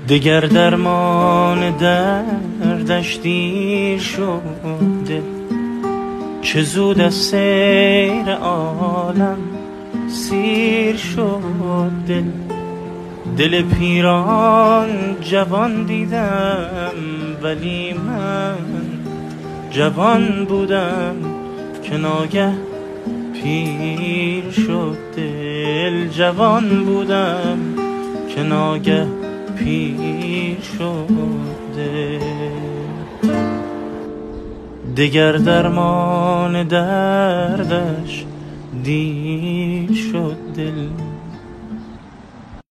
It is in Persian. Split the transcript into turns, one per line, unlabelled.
دگر درمان دردش دیر شد دل، چه زود از سیر عالم سیر شد دل. دل پیران جوان دیدم ولی من جوان بودم که ناگه پیر شد دل. جوان بودم که ناگه پیر شد دل. دگر درمان دردش دیر شد دل.